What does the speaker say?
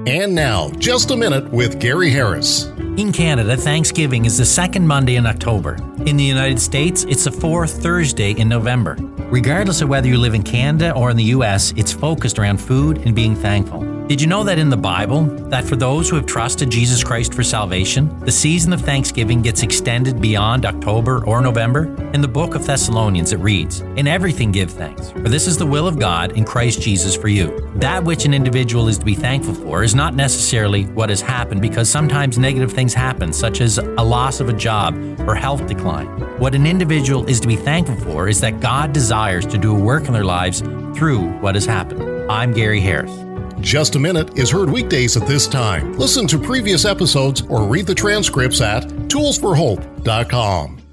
And now, Just a Minute with Gary Harris. In Canada, Thanksgiving is the second Monday in October. In the United States, it's the fourth Thursday in November. Regardless of whether you live in Canada or in the US, it's focused around food and being thankful. Did you know that in the Bible, that for those who have trusted Jesus Christ for salvation, the season of Thanksgiving gets extended beyond October or November? In the book of Thessalonians, it reads, "In everything give thanks, for this is the will of God in Christ Jesus for you." That which an individual is to be thankful for is not necessarily what has happened, because sometimes negative things happen, such as a loss of a job or health decline. What an individual is to be thankful for is that God desires to do a work in their lives through what has happened. I'm Gary Harris. Just a Minute is heard weekdays at this time. Listen to previous episodes or read the transcripts at toolsforhope.com.